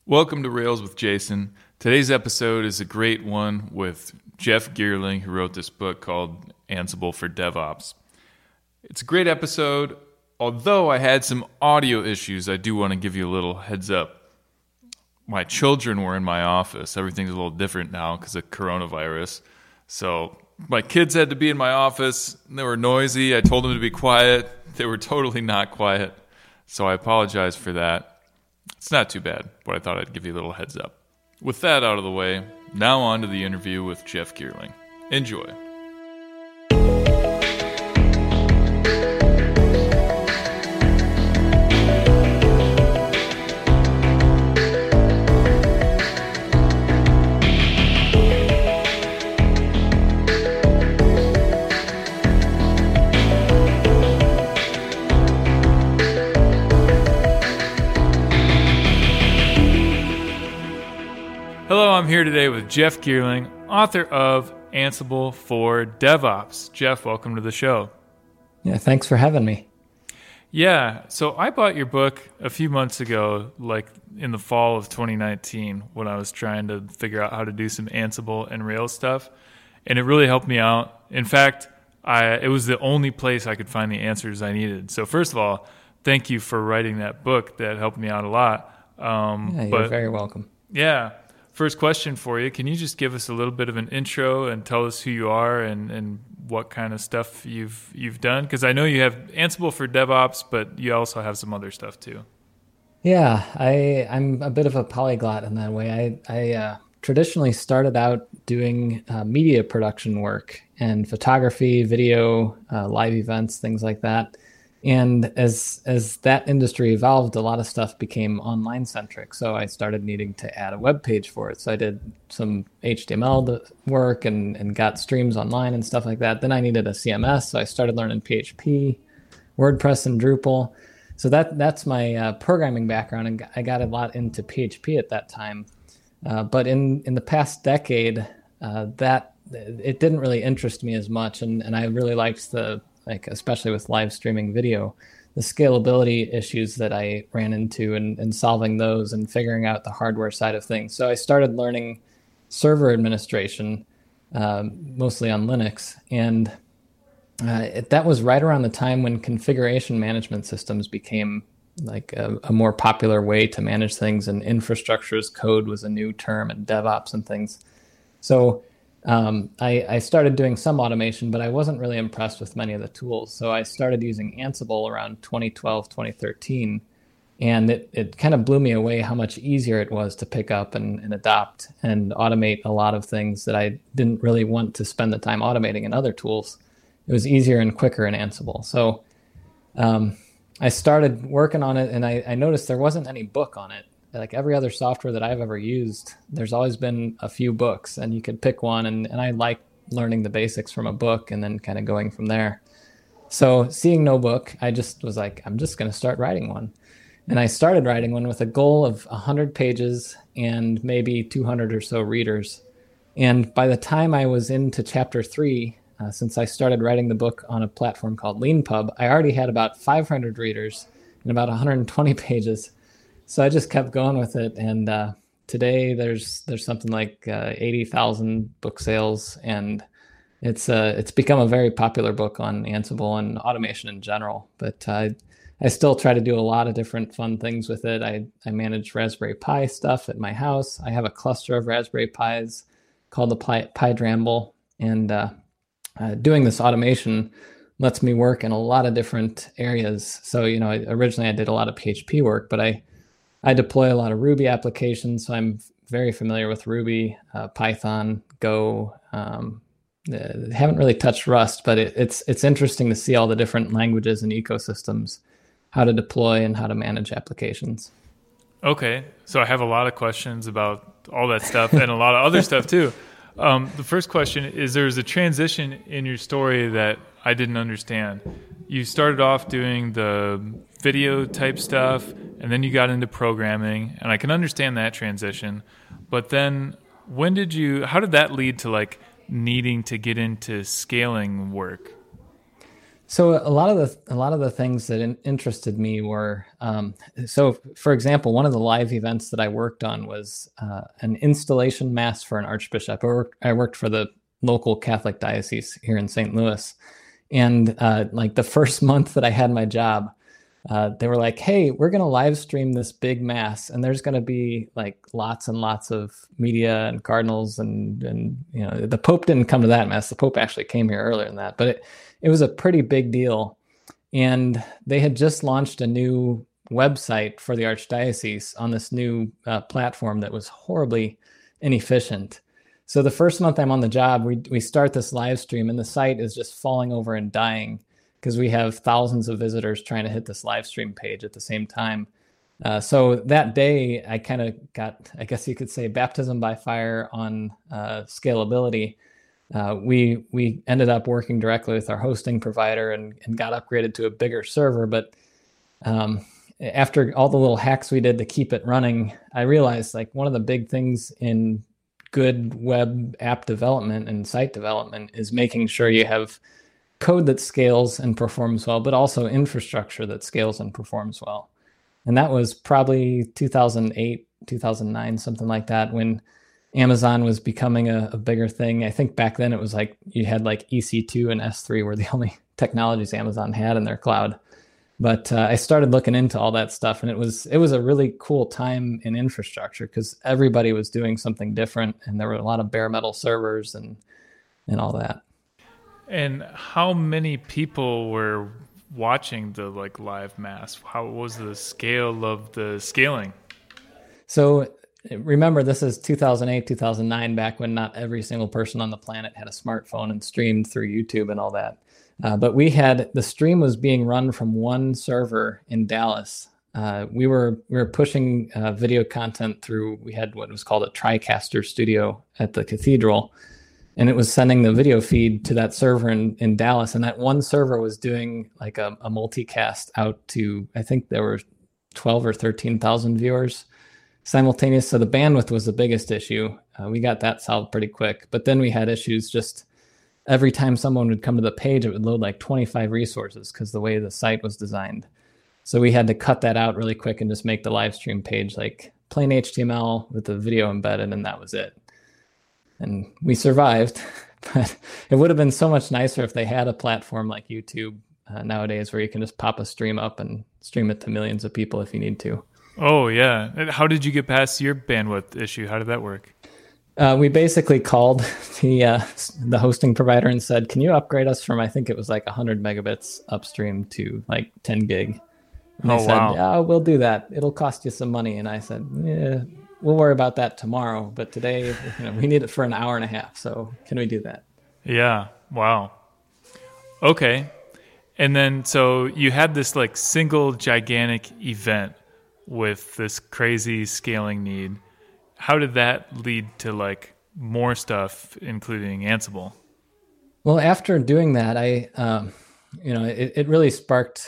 Welcome to Rails with Jason. Today's episode is a great one with Jeff Geerling, who wrote this book called Ansible for DevOps. It's a great episode. Although I had some audio issues, I do want to give you a little heads up. My children were in my office. Everything's a little different now because of coronavirus. So my kids had to be in my office. They were noisy. I told them to be quiet. They were totally not quiet. So I apologize for that. It's not too bad, but I thought I'd give you a little heads up. With that out of the way, now on to the interview with Jeff Geerling. Enjoy. Hello, I'm here today with Jeff Geerling, author of Ansible for DevOps. Jeff, welcome to the show. Yeah, thanks for having me. Yeah, so I bought your book a few months ago, like in the fall of 2019, when I was trying to figure out how to do some Ansible and Rails stuff, and it really helped me out. In fact, it was the only place I could find the answers I needed. So first of all, thank you for writing that book. That helped me out a lot. You're very welcome. Yeah. First question for you. Can you just give us a little bit of an intro and tell us who you are and what kind of stuff you've done? Because I know you have Ansible for DevOps, but you also have some other stuff too. Yeah, I'm a bit of a polyglot in that way. I traditionally started out doing media production work and photography, video, live events, things like that. And as that industry evolved, a lot of stuff became online centric. So I started needing to add a web page for it. So I did some HTML work and got streams online and stuff like that. Then I needed a CMS. So I started learning PHP, WordPress, and Drupal. So that's my programming background. And I got a lot into PHP at that time. But in the past decade, that it didn't really interest me as much. And I really liked especially with live streaming video, the scalability issues that I ran into and solving those and figuring out the hardware side of things. So I started learning server administration, mostly on Linux. And that was right around the time when configuration management systems became like a more popular way to manage things, and infrastructure as code was a new term, and DevOps and things. So I started doing some automation, but I wasn't really impressed with many of the tools. So I started using Ansible around 2012, 2013, and it kind of blew me away how much easier it was to pick up and adopt and automate a lot of things that I didn't really want to spend the time automating in other tools. It was easier and quicker in Ansible. So I started working on it, and I noticed there wasn't any book on it. Like every other software that I've ever used, there's always been a few books, and you could pick one. And I like learning the basics from a book and then kind of going from there. So seeing no book, I just was like, I'm just going to start writing one. And I started writing one with a goal of 100 pages and maybe 200 or so readers. And by the time I was into chapter 3, since I started writing the book on a platform called LeanPub, I already had about 500 readers and about 120 pages. So I just kept going with it, and today there's something like 80,000 book sales, and it's become a very popular book on Ansible and automation in general. But I still try to do a lot of different fun things with it. I manage Raspberry Pi stuff at my house. I have a cluster of Raspberry Pis called the PyDramble, and doing this automation lets me work in a lot of different areas. So originally I did a lot of PHP work, but I deploy a lot of Ruby applications, so I'm very familiar with Ruby, Python, Go. Haven't really touched Rust, but it's interesting to see all the different languages and ecosystems, how to deploy and how to manage applications. Okay, so I have a lot of questions about all that stuff and a lot of other stuff too. The first question is, there's a transition in your story that I didn't understand. You started off doing the video type stuff, and then you got into programming, and I can understand that transition. But then how did that lead to like needing to get into scaling work? So a lot of the things that interested me were so for example, one of the live events that I worked on was an installation mass for an archbishop. I worked for the local Catholic diocese here in St. Louis, and like the first month that I had my job, they were like, "Hey, we're going to live stream this big mass, and there's going to be like lots and lots of media and cardinals and the Pope didn't come to that mass. The Pope actually came here earlier than that, but it was a pretty big deal, and they had just launched a new website for the archdiocese on this new platform that was horribly inefficient. So the first month I'm on the job, we start this live stream, and the site is just falling over and dying because we have thousands of visitors trying to hit this live stream page at the same time. So that day, I kind of got, I guess you could say, baptism by fire on scalability. We ended up working directly with our hosting provider and got upgraded to a bigger server. But after all the little hacks we did to keep it running, I realized like one of the big things in good web app development and site development is making sure you have code that scales and performs well, but also infrastructure that scales and performs well. And that was probably 2008, 2009, something like that, when Amazon was becoming a bigger thing. I think back then it was like you had like EC2 and S3 were the only technologies Amazon had in their cloud. But I started looking into all that stuff, and it was a really cool time in infrastructure because everybody was doing something different, and there were a lot of bare metal servers and all that. And how many people were watching the like live mass? How was the scale of the scaling? So remember, this is 2008, 2009, back when not every single person on the planet had a smartphone and streamed through YouTube and all that. But the stream was being run from one server in Dallas. We were pushing video content through. We had what was called a TriCaster studio at the cathedral, and it was sending the video feed to that server in Dallas. And that one server was doing like a multicast out to, I think there were 12 or 13,000 viewers simultaneous. So the bandwidth was the biggest issue. We got that solved pretty quick. But then we had issues just every time someone would come to the page, it would load like 25 resources because the way the site was designed. So we had to cut that out really quick and just make the live stream page like plain HTML with the video embedded, and that was it. And we survived, but it would have been so much nicer if they had a platform like YouTube nowadays where you can just pop a stream up and stream it to millions of people if you need to. Oh, yeah. How did you get past your bandwidth issue? How did that work? We basically called the hosting provider and said, can you upgrade us from, I think it was like 100 megabits upstream to like 10 gig? And they said, wow. yeah, we'll do that. It'll cost you some money. And I said, yeah, we'll worry about that tomorrow. But today, we need it for an hour and a half. So can we do that? Yeah. Wow. Okay. And then, so you had this like single gigantic event with this crazy scaling need. How did that lead to like more stuff, including Ansible? Well, after doing that, it really sparked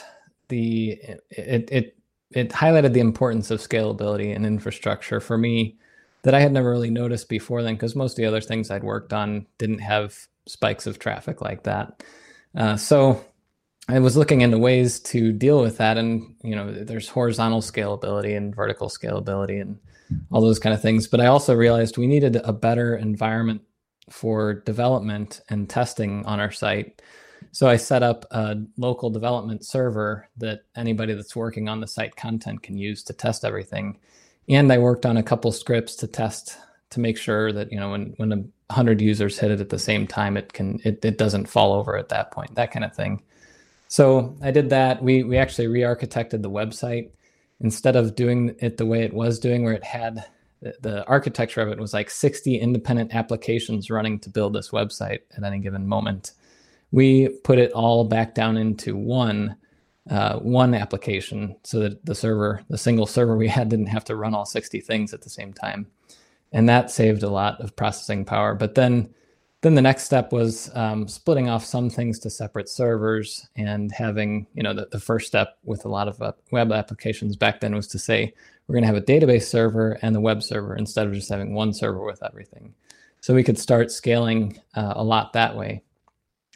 it highlighted the importance of scalability and infrastructure for me that I had never really noticed before then, because most of the other things I'd worked on didn't have spikes of traffic like that. So I was looking into ways to deal with that, and there's horizontal scalability and vertical scalability and all those kind of things. But I also realized we needed a better environment for development and testing on our site. So I set up a local development server that anybody that's working on the site content can use to test everything. And I worked on a couple scripts to test to make sure that when 100 users hit it at the same time, it doesn't fall over at that point, that kind of thing. So I did that. We actually re-architected the website. Instead of doing it the way it was doing, where it had the architecture of it was like 60 independent applications running to build this website at any given moment. We put it all back down into one application so that the single server we had didn't have to run all 60 things at the same time. And that saved a lot of processing power. But then the next step was splitting off some things to separate servers and having, the first step with a lot of web applications back then was to say, we're going to have a database server and the web server instead of just having one server with everything. So we could start scaling a lot that way.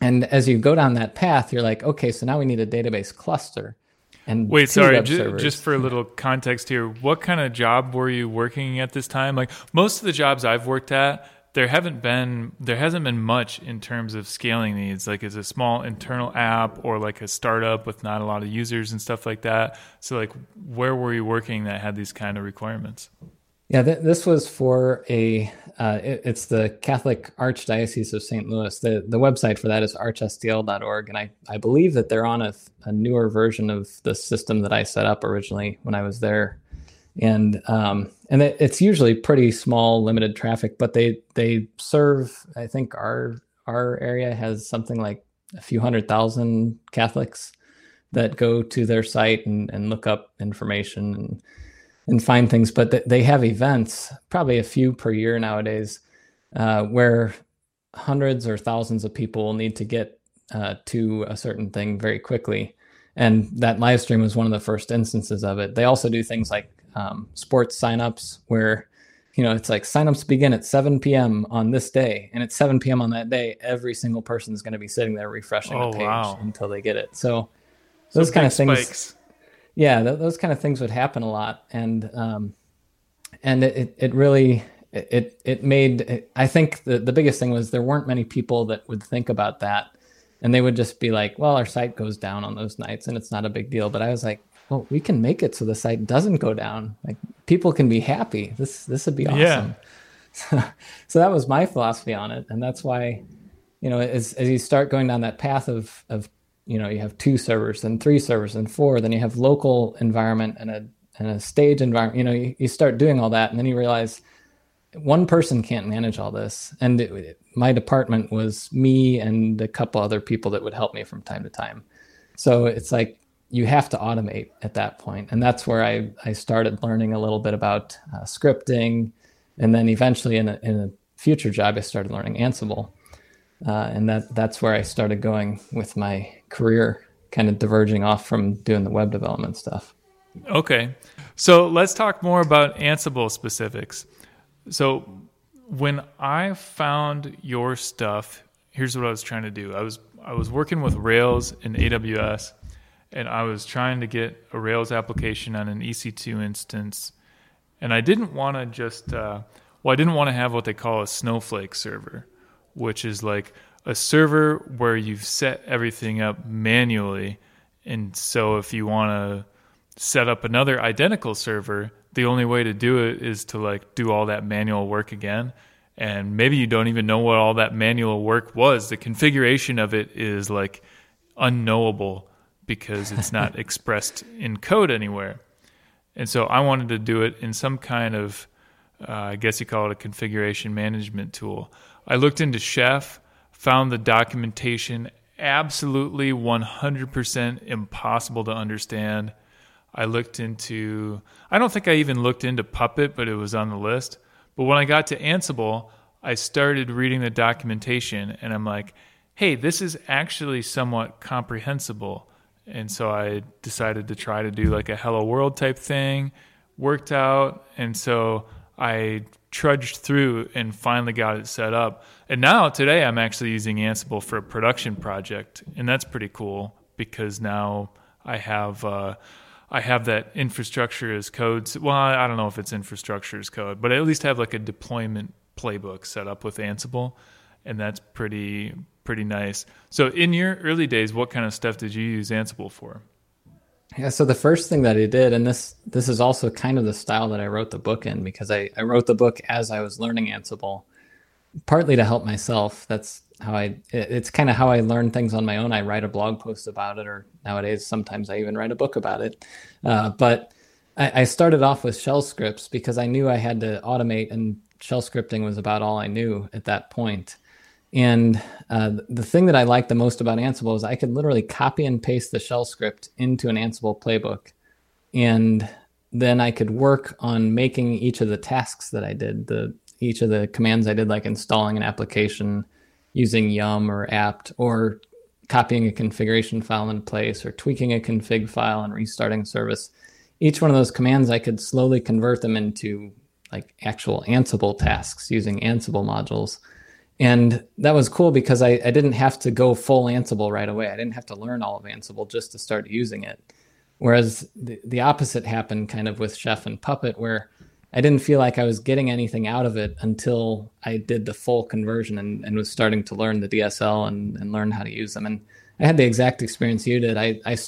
And as you go down that path, you're like, okay, so now we need a database cluster and Wait, two sorry, web servers. just for a little context here, what kind of job were you working at this time? Like most of the jobs I've worked at, there hasn't been much in terms of scaling needs. Like it's a small internal app or like a startup with not a lot of users and stuff like that. So like where were you working that had these kind of requirements? Yeah, this was for it's the Catholic Archdiocese of St. Louis. The website for that is archstl.org. And I believe that they're on a newer version of the system that I set up originally when I was there. And it's usually pretty small, limited traffic, but they serve, I think our area has something like a few 100,000 Catholics that go to their site and look up information and find things, but they have events, probably a few per year nowadays, where hundreds or thousands of people will need to get to a certain thing very quickly. And that live stream was one of the first instances of it. They also do things like sports signups where, it's like signups begin at 7 p.m. on this day. And at 7 p.m. on that day, every single person is going to be sitting there refreshing the page until they get it. So those kind of things. Spikes. Yeah, those kind of things would happen a lot, and it really made. I think the biggest thing was there weren't many people that would think about that, and they would just be like, "Well, our site goes down on those nights, and it's not a big deal." But I was like, "Well, we can make it so the site doesn't go down. Like people can be happy. This would be awesome." Yeah. So that was my philosophy on it, and that's why, as you start going down that path of you have 2 servers, then 3 servers, and 4. Then you have local environment and a stage environment. You start doing all that, and then you realize one person can't manage all this. And my department was me and a couple other people that would help me from time to time. So it's like you have to automate at that point, and that's where I started learning a little bit about scripting, and then eventually in a future job I started learning Ansible. And that's where I started going with my career, kind of diverging off from doing the web development stuff. Okay. So let's talk more about Ansible specifics. So when I found your stuff, here's what I was trying to do. I was working with Rails in AWS, and I was trying to get a Rails application on an EC2 instance. And I didn't want to just, I didn't want to have what they call a Snowflake server, which is like a server where you've set everything up manually. And so if you want to set up another identical server, the only way to do it is to like do all that manual work again. And maybe you don't even know what all that manual work was. The configuration of it is like unknowable because it's not expressed in code anywhere. And so I wanted to do it in some kind of, I guess you call it a configuration management tool. I looked into Chef, found the documentation absolutely 100% impossible to understand. I don't think I even looked into Puppet, but it was on the list. But when I got to Ansible, I started reading the documentation, and I'm like, hey, this is actually somewhat comprehensible. And so I decided to try to do like a Hello World type thing, worked out, and so I trudged through and finally got it set up. And now today I'm actually using Ansible for a production project, and that's pretty cool because now I have that infrastructure as code. Well, I don't know if it's infrastructure as code, but I at least have like a deployment playbook set up with Ansible, and that's pretty nice. So in your early days, what kind of stuff did you use Ansible for? Yeah, so the first thing that I did, and this is also kind of the style that I wrote the book in, because I wrote the book as I was learning Ansible, partly to help myself. That's how it's kind of how I learn things on my own. I write a blog post about it, or nowadays sometimes I even write a book about it. But I started off with shell scripts because I knew I had to automate, and shell scripting was about all I knew at that point. And the thing that I liked the most about Ansible is I could literally copy and paste the shell script into an Ansible playbook. And then I could work on making each of the tasks that I did, each of the commands I did, like installing an application using yum or apt, or copying a configuration file in place, or tweaking a config file and restarting service. Each one of those commands, I could slowly convert them into like actual Ansible tasks using Ansible modules. And that was cool because I didn't have to go full Ansible right away. I didn't have to learn all of Ansible just to start using it. Whereas the opposite happened kind of with Chef and Puppet, where I didn't feel like I was getting anything out of it until I did the full conversion and was starting to learn the DSL and learn how to use them. And I had the exact experience you did.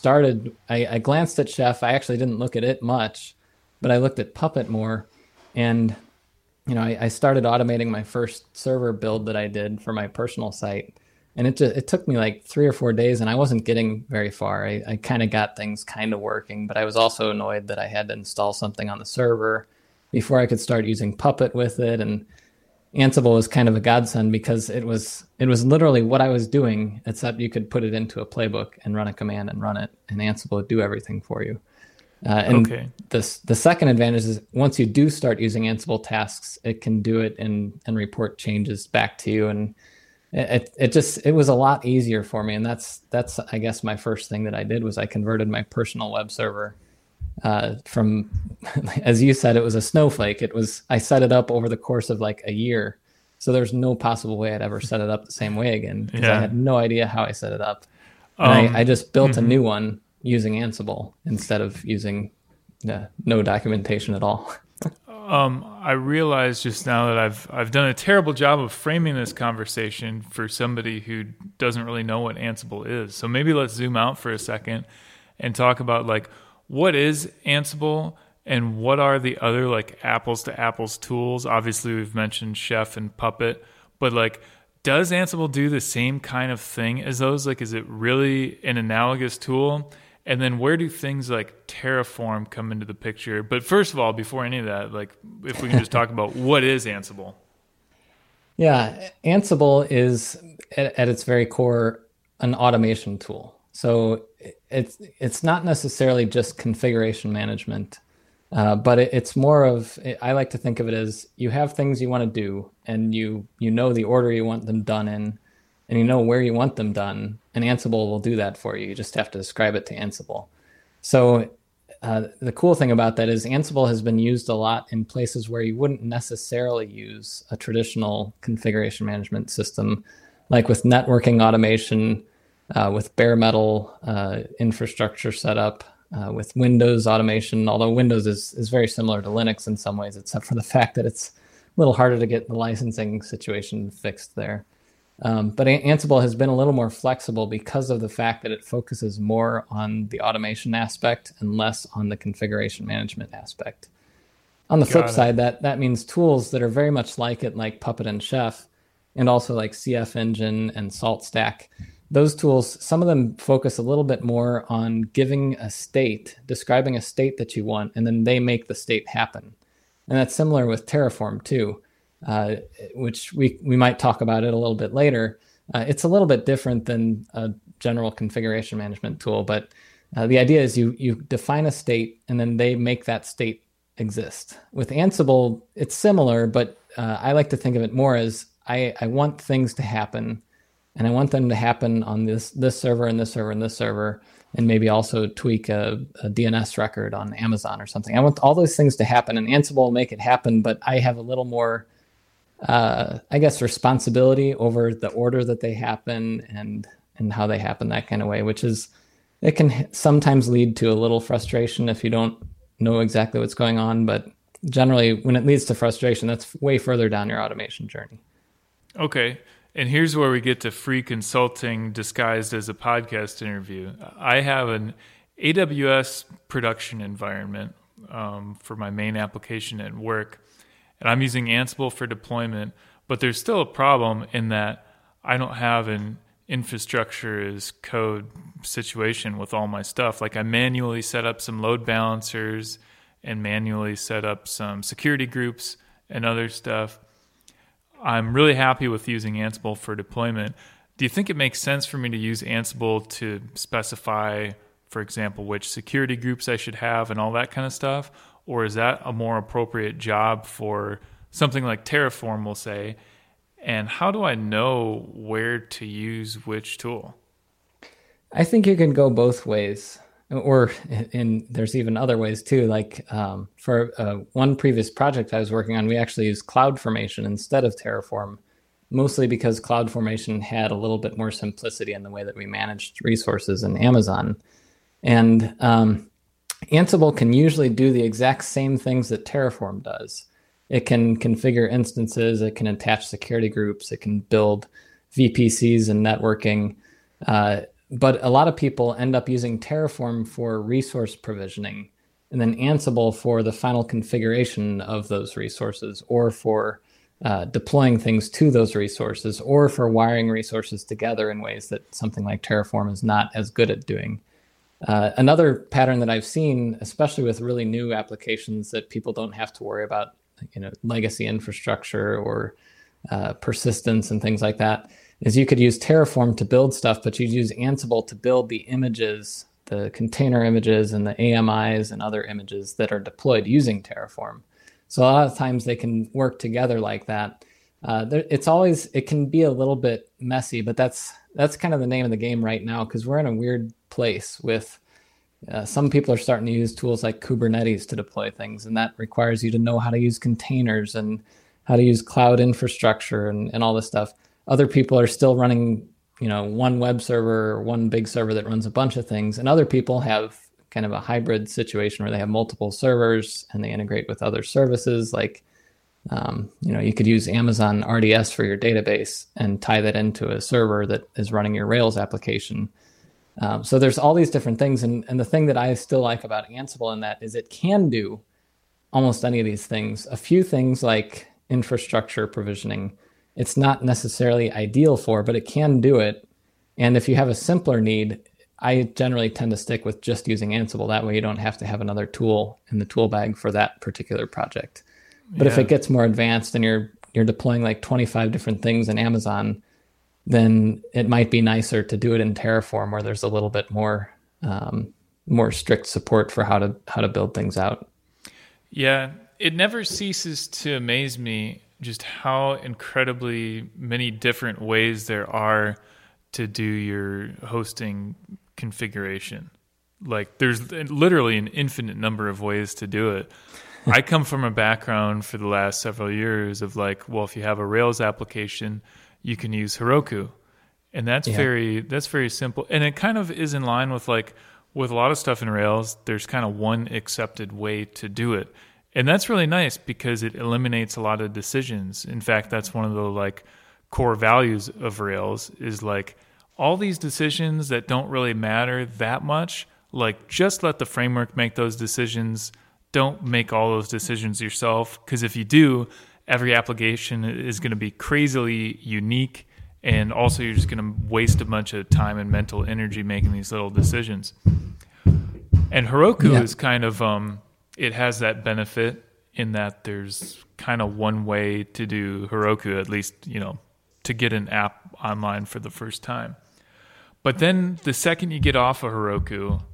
I glanced at Chef. I actually didn't look at it much, but I looked at Puppet more. And I started automating my first server build that I did for my personal site. And it took me like 3 or 4 days, and I wasn't getting very far. I kind of got things kind of working, but I was also annoyed that I had to install something on the server before I could start using Puppet with it. And Ansible was kind of a godsend because it was literally what I was doing, except you could put it into a playbook and run a command and run it, and Ansible would do everything for you. And the second advantage is once you do start using Ansible tasks, it can do it and report changes back to you. And it was a lot easier for me. And that's I guess my first thing that I did was I converted my personal web server from, as you said, it was a snowflake. I set it up over the course of like a year. So there's no possible way I'd ever set it up the same way again because I had no idea how I set it up. And I just built a new one using Ansible instead of using no documentation at all. I realized just now that I've done a terrible job of framing this conversation for somebody who doesn't really know what Ansible is. So maybe let's zoom out for a second and talk about like what is Ansible and what are the other like apples to apples tools. Obviously we've mentioned Chef and Puppet, but like does Ansible do the same kind of thing as those? Like is it really an analogous tool? And then where do things like Terraform come into the picture? But first of all, before any of that, like if we can just talk about what is Ansible? Yeah, Ansible is at its very core an automation tool. So it's not necessarily just configuration management, but it's more of, I like to think of it as you have things you want to do and you know the order you want them done in, and you know where you want them done, and Ansible will do that for you. You just have to describe it to Ansible. So the cool thing about that is Ansible has been used a lot in places where you wouldn't necessarily use a traditional configuration management system, like with networking automation, with bare metal infrastructure setup, with Windows automation, although Windows is very similar to Linux in some ways, except for the fact that it's a little harder to get the licensing situation fixed there. But Ansible has been a little more flexible because of the fact that it focuses more on the automation aspect and less on the configuration management aspect. On the flip side, that means tools that are very much like it, like Puppet and Chef, and also like CF Engine and SaltStack. Those tools, some of them focus a little bit more on giving a state, describing a state that you want, and then they make the state happen. And that's similar with Terraform too. Which we might talk about it a little bit later. It's a little bit different than a general configuration management tool, but the idea is you define a state and then they make that state exist. With Ansible, it's similar, but I like to think of it more as I want things to happen, and I want them to happen on this server and this server and this server, and maybe also tweak a DNS record on Amazon or something. I want all those things to happen, and Ansible will make it happen, but I have a little more I guess responsibility over the order that they happen and how they happen, that kind of way, which is, it can sometimes lead to a little frustration if you don't know exactly what's going on. But generally, when it leads to frustration, that's way further down your automation journey. Okay. And here's where we get to free consulting disguised as a podcast interview. I have an AWS production environment for my main application at work. And I'm using Ansible for deployment, but there's still a problem in that I don't have an infrastructure as code situation with all my stuff. Like I manually set up some load balancers and manually set up some security groups and other stuff. I'm really happy with using Ansible for deployment. Do you think it makes sense for me to use Ansible to specify, for example, which security groups I should have and all that kind of stuff? Or is that a more appropriate job for something like Terraform, we'll say? And how do I know where to use which tool? I think you can go both ways, or there's even other ways too. Like for one previous project I was working on, we actually used CloudFormation instead of Terraform mostly because CloudFormation had a little bit more simplicity in the way that we managed resources in Amazon. And Ansible can usually do the exact same things that Terraform does. It can configure instances, it can attach security groups, it can build VPCs and networking. But a lot of people end up using Terraform for resource provisioning, and then Ansible for the final configuration of those resources, or for deploying things to those resources, or for wiring resources together in ways that something like Terraform is not as good at doing. Another pattern that I've seen, especially with really new applications that people don't have to worry about, legacy infrastructure or persistence and things like that, is you could use Terraform to build stuff, but you'd use Ansible to build the images, the container images and the AMIs and other images that are deployed using Terraform. So a lot of times they can work together like that. It can be a little bit messy, but that's kind of the name of the game right now, because we're in a weird place with some people are starting to use tools like Kubernetes to deploy things, and that requires you to know how to use containers and how to use cloud infrastructure and all this stuff. Other people are still running, one web server or one big server that runs a bunch of things, and other people have kind of a hybrid situation where they have multiple servers and they integrate with other services. Like, you could use Amazon RDS for your database and tie that into a server that is running your Rails application. So there's all these different things. And the thing that I still like about Ansible in that is it can do almost any of these things. A few things like infrastructure provisioning, it's not necessarily ideal for, but it can do it. And if you have a simpler need, I generally tend to stick with just using Ansible. That way you don't have to have another tool in the tool bag for that particular project. But if it gets more advanced and you're deploying like 25 different things in Amazon, then it might be nicer to do it in Terraform, where there's a little bit more strict support for how to build things out. Yeah, it never ceases to amaze me just how incredibly many different ways there are to do your hosting configuration. Like, there's literally an infinite number of ways to do it. I come from a background for the last several years of like, well, if you have a Rails application, you can use Heroku. And that's very simple. And it kind of is in line with a lot of stuff in Rails, there's kind of one accepted way to do it. And that's really nice because it eliminates a lot of decisions. In fact, that's one of the core values of Rails is all these decisions that don't really matter that much, just let the framework make those decisions. Don't make all those decisions yourself, because if you do, every application is going to be crazily unique, and also you're just going to waste a bunch of time and mental energy making these little decisions. And Heroku is kind of, it has that benefit in that there's kind of one way to do Heroku, at least, to get an app online for the first time. But then the second you get off of Heroku,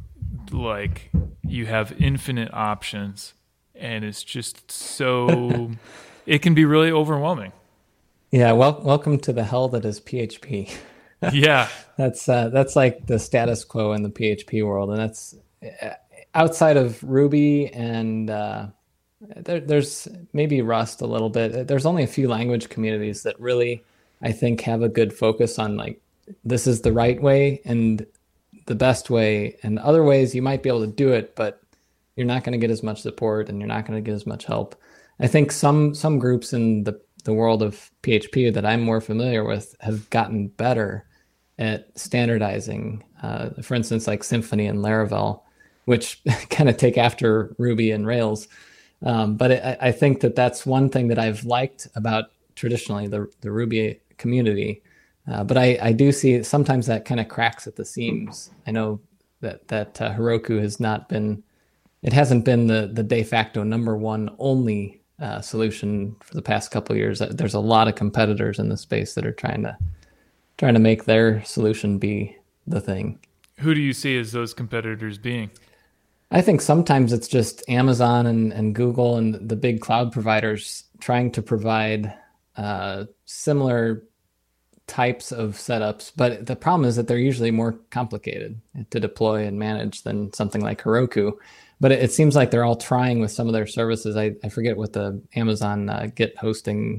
you have infinite options, and it's just so it can be really overwhelming. Yeah, welcome to the hell that is PHP. Yeah, that's like the status quo in the PHP world, and that's outside of Ruby and there's maybe Rust a little bit. There's only a few language communities that really, I think, have a good focus on this is the right way and the best way, and other ways you might be able to do it, but you're not going to get as much support and you're not going to get as much help. I think some groups in the world of PHP that I'm more familiar with have gotten better at standardizing. For instance, like Symfony and Laravel, which kind of take after Ruby and Rails. But I think that's one thing that I've liked about traditionally the Ruby community. But I do see sometimes that kind of cracks at the seams. I know that Heroku hasn't been the de facto number one only solution for the past couple of years. There's a lot of competitors in the space that are trying to make their solution be the thing. Who do you see as those competitors being? I think sometimes it's just Amazon and Google and the big cloud providers trying to provide similar types of setups, but the problem is that they're usually more complicated to deploy and manage than something like Heroku. But it seems like they're all trying with some of their services. I forget what the Amazon Git hosting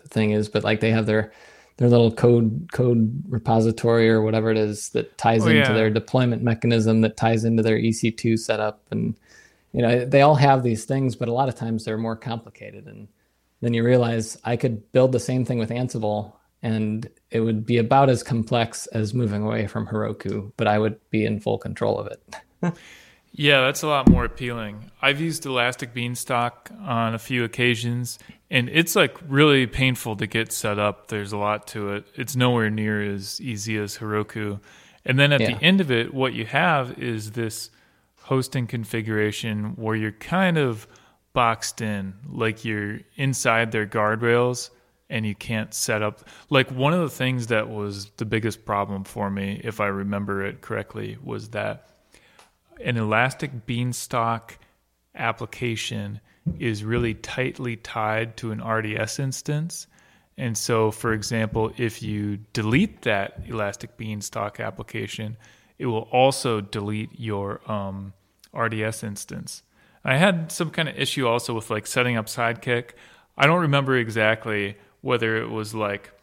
thing is, but like they have their little code repository or whatever it is that ties into their deployment mechanism, that ties into their EC2 setup. And, they all have these things, but a lot of times they're more complicated. And then you realize I could build the same thing with Ansible and it would be about as complex as moving away from Heroku, but I would be in full control of it. Yeah, that's a lot more appealing. I've used Elastic Beanstalk on a few occasions, and it's like really painful to get set up. There's a lot to it. It's nowhere near as easy as Heroku. And then at the end of it, what you have is this hosting configuration where you're kind of boxed in, like you're inside their guardrails and you can't set up. Like one of the things that was the biggest problem for me, if I remember it correctly, was that an Elastic Beanstalk application is really tightly tied to an RDS instance. And so, for example, if you delete that Elastic Beanstalk application, it will also delete your RDS instance. I had some kind of issue also with like setting up Sidekick. I don't remember exactly whether it was like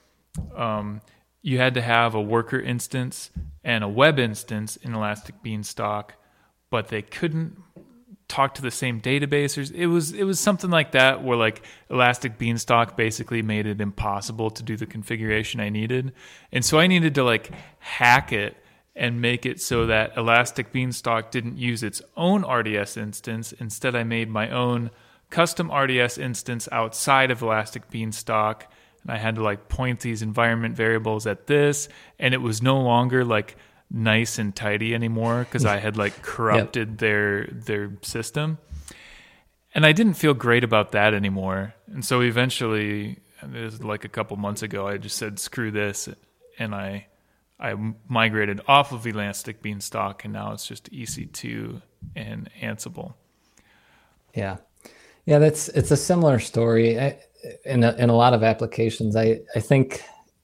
you had to have a worker instance and a web instance in Elastic Beanstalk, but they couldn't talk to the same database. It was something like that where like Elastic Beanstalk basically made it impossible to do the configuration I needed. And so I needed to like hack it and make it so that Elastic Beanstalk didn't use its own RDS instance. Instead, I made my own custom RDS instance outside of Elastic Beanstalk. And I had to like point these environment variables at this. And it was no longer like nice and tidy anymore because I had like corrupted their system, and I didn't feel great about that anymore. And so eventually, it was like a couple months ago, I just said screw this, and I migrated off of Elastic Beanstalk, and now it's just EC2 and Ansible. Yeah, it's a similar story. In a lot of applications, I think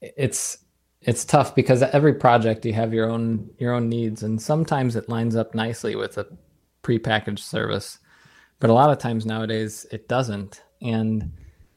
it's tough because every project you have your own needs, and sometimes it lines up nicely with a prepackaged service, but a lot of times nowadays it doesn't. And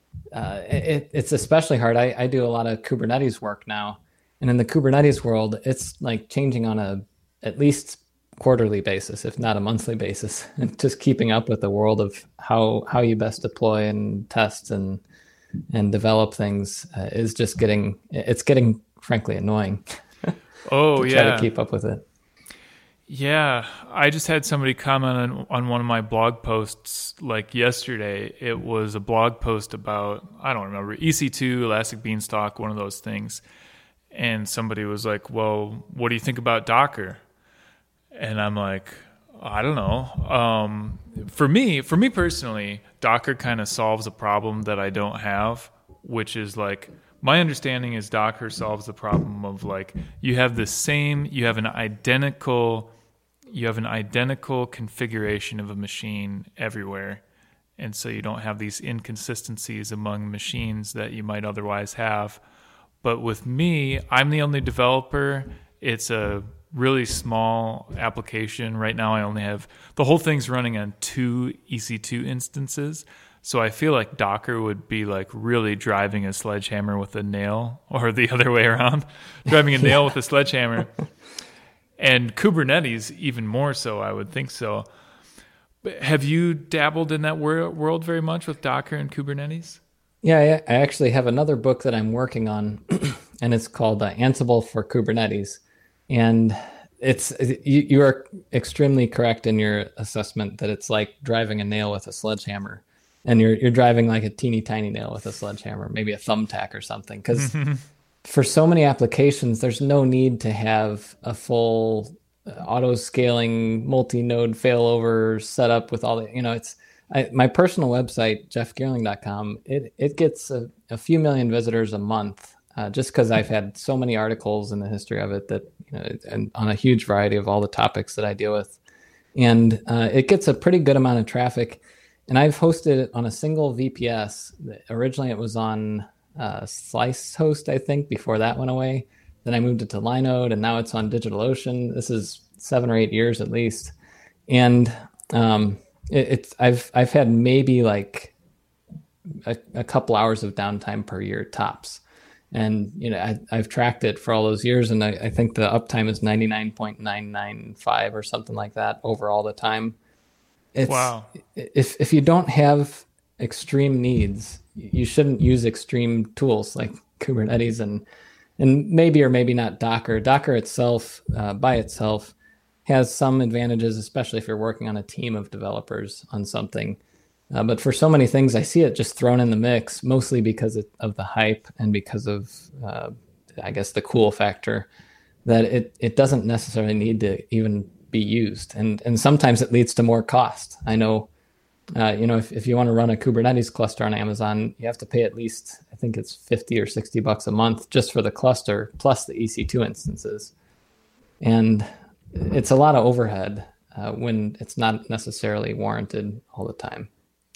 it's especially hard. I do a lot of Kubernetes work now, and in the Kubernetes world, it's like changing on at least quarterly basis, if not a monthly basis, and just keeping up with the world of how you best deploy and test and develop things is just getting frankly annoying. To try to keep up with it. Yeah, I just had somebody comment on one of my blog posts like yesterday. It was a blog post about, I don't remember, EC2, Elastic Beanstalk, one of those things. And somebody was like, well, what do you think about Docker? And I'm like, I don't know. For me personally, Docker kind of solves a problem that I don't have, which is like, my understanding is Docker solves the problem of like you have an identical configuration of a machine everywhere. And so you don't have these inconsistencies among machines that you might otherwise have. But with me, I'm the only developer. It's a really small application. Right now I only have the whole thing's running on 2 EC2 instances. So I feel like Docker would be like really driving a sledgehammer with a nail, or the other way around, driving a nail with a sledgehammer. And Kubernetes even more so, I would think so. But have you dabbled in that world very much with Docker and Kubernetes? Yeah, I actually have another book that I'm working on, and it's called Ansible for Kubernetes. And you are extremely correct in your assessment that it's like driving a nail with a sledgehammer. And you're driving like a teeny tiny nail with a sledgehammer, maybe a thumbtack or something. Because for so many applications, there's no need to have a full auto-scaling multi-node failover setup with all the, my personal website, jeffgeerling.com, it gets a few million visitors a month just because I've had so many articles in the history of it that, and on a huge variety of all the topics that I deal with. And it gets a pretty good amount of traffic. And I've hosted it on a single VPS. Originally, it was on Slicehost, I think, before that went away. Then I moved it to Linode, and now it's on DigitalOcean. This is 7 or 8 years at least. And I've had maybe like a couple hours of downtime per year tops. And, I've tracked it for all those years, and I think the uptime is 99.995 or something like that over all the time. Wow. If you don't have extreme needs, you shouldn't use extreme tools like Kubernetes and maybe or maybe not Docker. Docker itself, by itself, has some advantages, especially if you're working on a team of developers on something. But for so many things, I see it just thrown in the mix, mostly because of the hype and because of, I guess, the cool factor, that it doesn't necessarily need to even be used. And sometimes it leads to more cost. I know, if you want to run a Kubernetes cluster on Amazon, you have to pay at least, I think it's 50 or $60 a month just for the cluster, plus the EC2 instances. And it's a lot of overhead when it's not necessarily warranted all the time.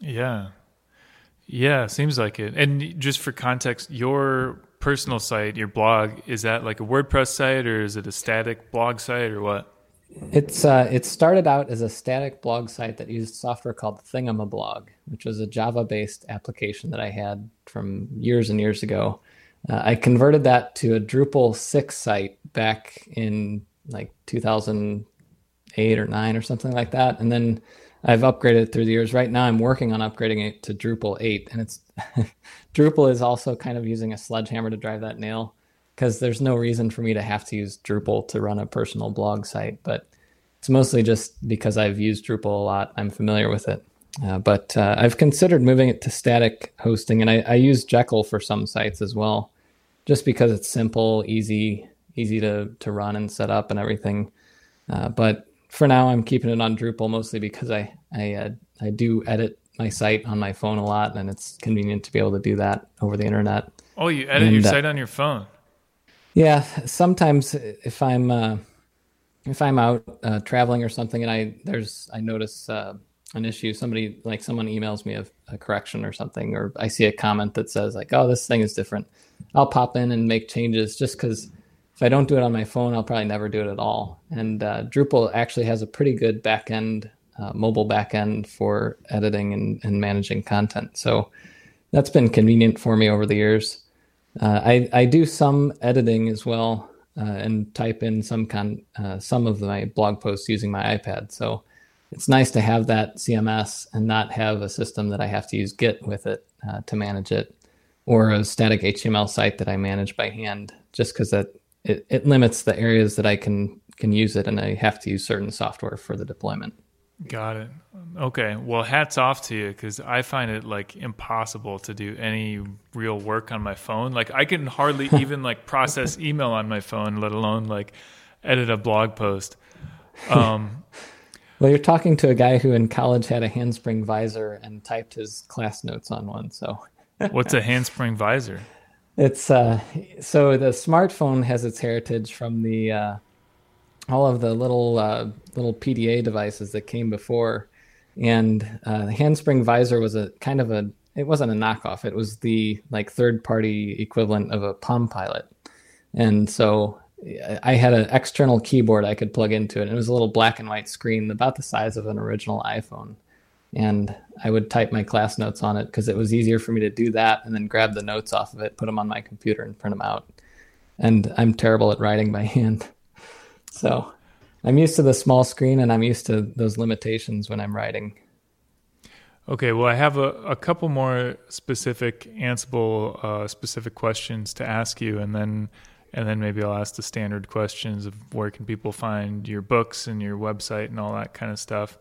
Yeah, seems like it. And just for context, your personal site, your blog, is that like a WordPress site, or is it a static blog site, or what? It started out as a static blog site that used software called Thingamablog, which was a Java-based application that I had from years and years ago. I converted that to a Drupal 6 site back in like 2008 or 9 or something like that. And then I've upgraded it through the years. Right now I'm working on upgrading it to Drupal 8. And it's Drupal is also kind of using a sledgehammer to drive that nail, because there's no reason for me to have to use Drupal to run a personal blog site. But it's mostly just because I've used Drupal a lot. I'm familiar with it. But I've considered moving it to static hosting. And I use Jekyll for some sites as well, just because it's simple, easy to run and set up and everything. But for now, I'm keeping it on Drupal, mostly because I do edit my site on my phone a lot, and it's convenient to be able to do that over the internet. Oh, you edit your site on your phone? Yeah, sometimes if I'm out traveling or something, and I notice an issue, someone emails me a correction or something, or I see a comment that says like, "Oh, this thing is different," I'll pop in and make changes, just because if I don't do it on my phone, I'll probably never do it at all. And Drupal actually has a pretty good mobile backend for editing and managing content. So that's been convenient for me over the years. I do some editing as well, and type in some of my blog posts using my iPad. So it's nice to have that CMS and not have a system that I have to use Git with it to manage it, or a static HTML site that I manage by hand, just because it limits the areas that I can use it, and I have to use certain software for the deployment. Got it. Okay. Well, hats off to you, because I find it like impossible to do any real work on my phone. Like I can hardly even like process email on my phone, let alone like edit a blog post. Well, you're talking to a guy who in college had a handspring visor and typed his class notes on one. So what's a handspring visor? It's so the smartphone has its heritage from the all of the little PDA devices that came before, and the handspring visor was it wasn't a knockoff. It was the like third-party equivalent of a Palm Pilot, and so I had an external keyboard I could plug into it. And it was a little black and white screen about the size of an original iPhone. And I would type my class notes on it because it was easier for me to do that and then grab the notes off of it, put them on my computer and print them out. And I'm terrible at writing by hand. So I'm used to the small screen, and I'm used to those limitations when I'm writing. Okay, well, I have a couple more specific Ansible specific questions to ask you, and then maybe I'll ask the standard questions of where can people find your books and your website and all that kind of stuff.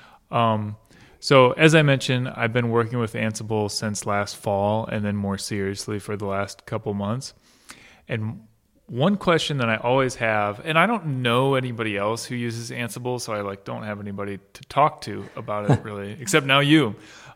So as I mentioned, I've been working with Ansible since last fall, and then more seriously for the last couple months. And one question that I always have, and I don't know anybody else who uses Ansible, so I don't have anybody to talk to about it really, except now you.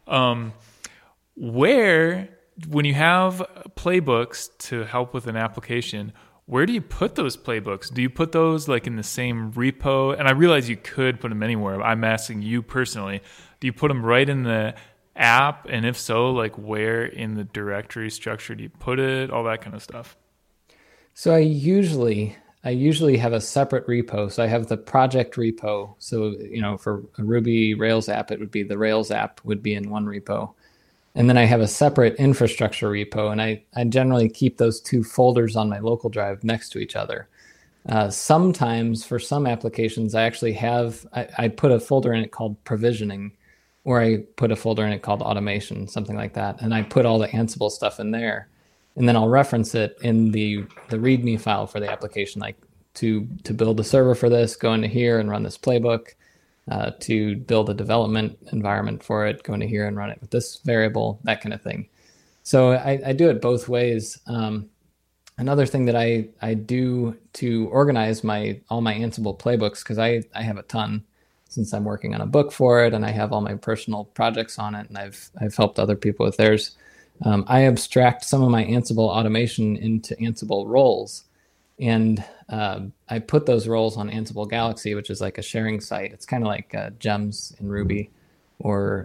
When you have playbooks to help with an application, where do you put those playbooks? Do you put those like in the same repo? And I realize you could put them anywhere. I'm asking you personally. Do you put them right in the app? And if so, like where in the directory structure do you put it? All that kind of stuff. So I usually have a separate repo. So I have the project repo. So, for a Ruby Rails app, it would be the Rails app would be in one repo. And then I have a separate infrastructure repo, and I generally keep those two folders on my local drive next to each other. Sometimes for some applications, I put a folder in it called provisioning, or I put a folder in it called automation, something like that. And I put all the Ansible stuff in there. And then I'll reference it in the README file for the application, like to build a server for this, go into here and run this playbook, to build a development environment for it, go into here and run it with this variable, that kind of thing. So I do it both ways. Another thing that I do to organize all my Ansible playbooks, because I have a ton since I'm working on a book for it, and I have all my personal projects on it, and I've helped other people with theirs. I abstract some of my Ansible automation into Ansible roles, and I put those roles on Ansible Galaxy, which is like a sharing site. It's kind of like Gems in Ruby, or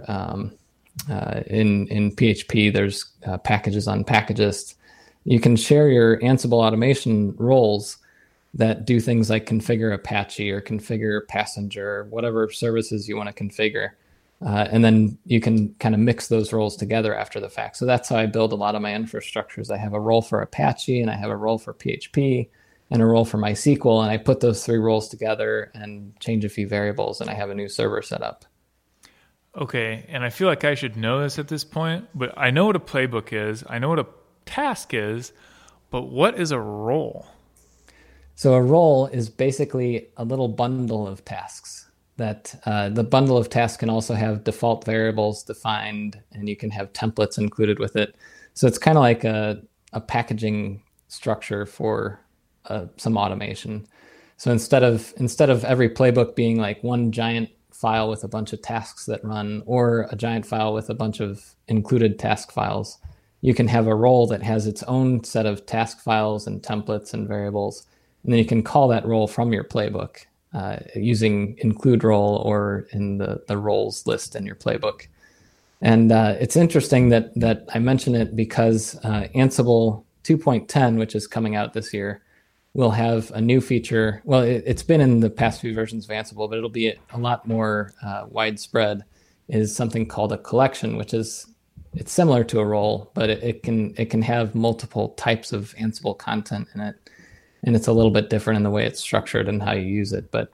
in PHP, there's packages on Packagist. You can share your Ansible automation roles that do things like configure Apache or configure Passenger, whatever services you want to configure. And then you can kind of mix those roles together after the fact. So that's how I build a lot of my infrastructures. I have a role for Apache, and I have a role for PHP, and a role for MySQL. And I put those three roles together and change a few variables, and I have a new server set up. Okay, and I feel like I should know this at this point, but I know what a playbook is. I know what a task is, but what is a role? So a role is basically a little bundle of tasks that the bundle of tasks can also have default variables defined, and you can have templates included with it. So it's kind of like a packaging structure for some automation. So instead of every playbook being like one giant file with a bunch of tasks that run, or a giant file with a bunch of included task files, you can have a role that has its own set of task files and templates and variables. And then you can call that role from your playbook using include role or in the roles list in your playbook. And it's interesting that I mention it because Ansible 2.10, which is coming out this year, will have a new feature. Well, it's been in the past few versions of Ansible, but it'll be a lot more widespread, is something called a collection, which is, it's similar to a role, but it can have multiple types of Ansible content in it. And it's a little bit different in the way it's structured and how you use it. But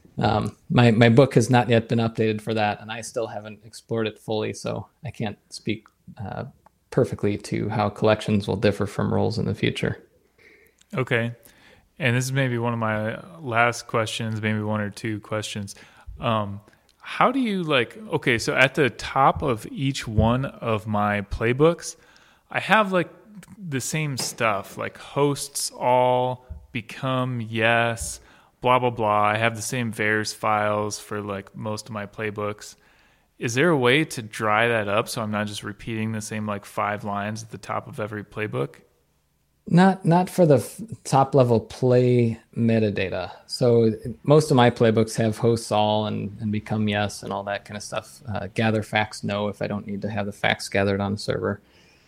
my book has not yet been updated for that, and I still haven't explored it fully, so I can't speak perfectly to how collections will differ from roles in the future. Okay. And this is maybe one of my last questions, maybe one or two questions. How do you okay, so at the top of each one of my playbooks, I have like the same stuff, like hosts all, become yes, blah, blah, blah. I have the same VARs files for like most of my playbooks. Is there a way to dry that up so I'm not just repeating the same like 5 lines at the top of every playbook? Not for the top level play metadata. So most of my playbooks have hosts all and become yes and all that kind of stuff. Gather facts no if I don't need to have the facts gathered on a server.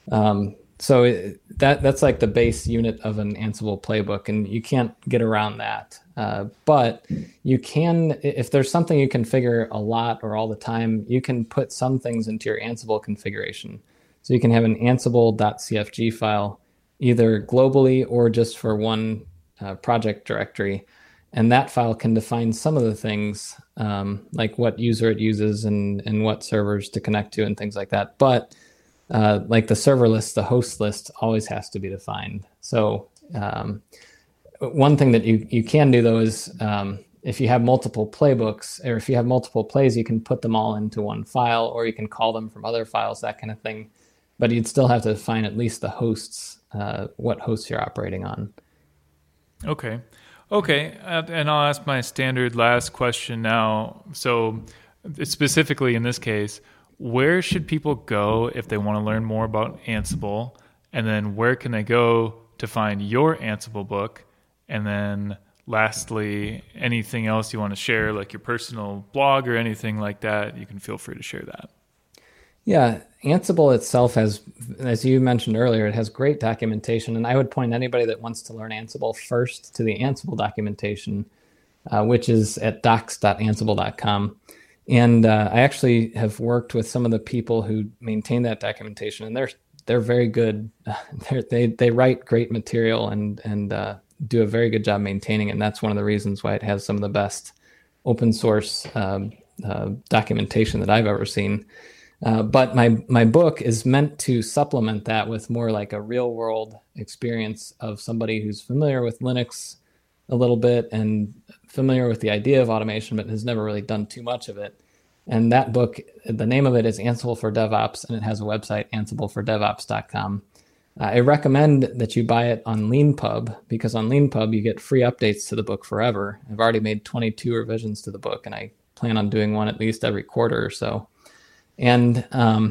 So that's like the base unit of an Ansible playbook, and you can't get around that. But you can, if there's something you configure a lot or all the time, you can put some things into your Ansible configuration. So you can have an ansible.cfg file, either globally or just for one project directory. And that file can define some of the things, like what user it uses and what servers to connect to and things like that. But like the server list, the host list always has to be defined. So one thing that you can do, though, is if you have multiple playbooks, or if you have multiple plays, you can put them all into one file, or you can call them from other files, that kind of thing. But you'd still have to define at least the hosts, what hosts you're operating on. Okay. And I'll ask my standard last question now. So specifically in this case, where should people go if they want to learn more about Ansible? And then where can they go to find your Ansible book? And then lastly, anything else you want to share, like your personal blog or anything like that, you can feel free to share that. Yeah, Ansible itself has, as you mentioned earlier, it has great documentation. And I would point anybody that wants to learn Ansible first to the Ansible documentation, which is at docs.ansible.com. And I actually have worked with some of the people who maintain that documentation, and they're very good. They write great material and do a very good job maintaining it. And that's one of the reasons why it has some of the best open source documentation that I've ever seen. But my book is meant to supplement that with more like a real world experience of somebody who's familiar with Linux a little bit and familiar with the idea of automation, but has never really done too much of it. And that book, the name of it is Ansible for DevOps, and it has a website, ansiblefordevops.com. I recommend that you buy it on LeanPub, because on LeanPub you get free updates to the book forever. I've already made 22 revisions to the book, and I plan on doing one at least every quarter or so. And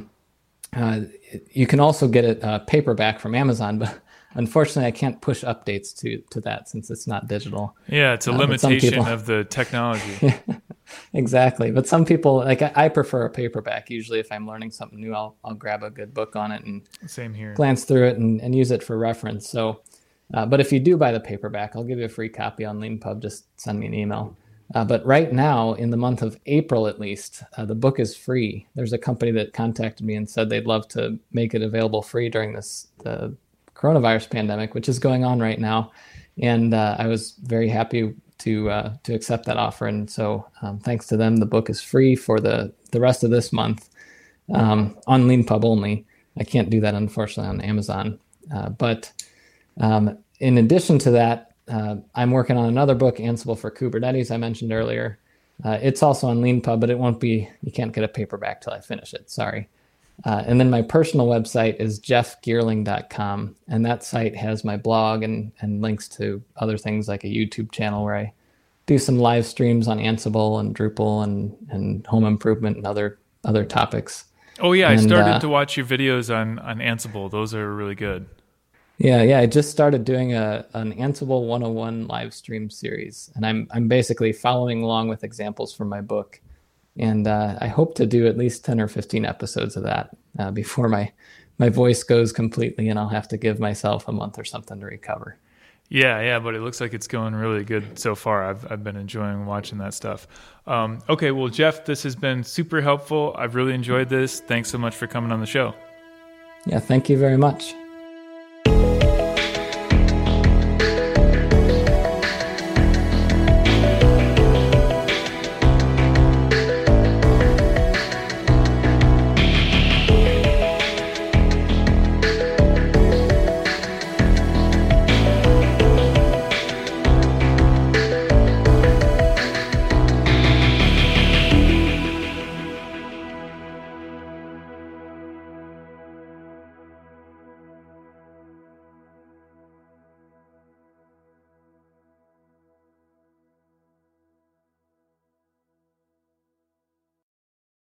you can also get it paperback from Amazon, but unfortunately I can't push updates to that since it's not digital. Yeah, it's a limitation of the technology. Exactly. But some people, like I prefer a paperback. Usually if I'm learning something new, I'll grab a good book on it and same here, glance through it and use it for reference. So, but if you do buy the paperback, I'll give you a free copy on LeanPub. Just send me an email. But right now, in the month of April at least, the book is free. There's a company that contacted me and said they'd love to make it available free during the coronavirus pandemic, which is going on right now. And I was very happy to accept that offer. And so thanks to them, the book is free for the rest of this month on LeanPub only. I can't do that, unfortunately, on Amazon. But in addition to that, I'm working on another book, Ansible for Kubernetes, I mentioned earlier. It's also on LeanPub, but you can't get a paperback till I finish it. Sorry. And then my personal website is jeffgeerling.com. And that site has my blog and links to other things like a YouTube channel where I do some live streams on Ansible and Drupal and home improvement and other topics. Oh yeah, I started to watch your videos on Ansible. Those are really good. Yeah. I just started doing an Ansible 101 live stream series, and I'm basically following along with examples from my book. And I hope to do at least 10 or 15 episodes of that before my voice goes completely and I'll have to give myself a month or something to recover. Yeah, but it looks like it's going really good so far. I've been enjoying watching that stuff. Okay, well, Jeff, this has been super helpful. I've really enjoyed this. Thanks so much for coming on the show. Yeah, thank you very much.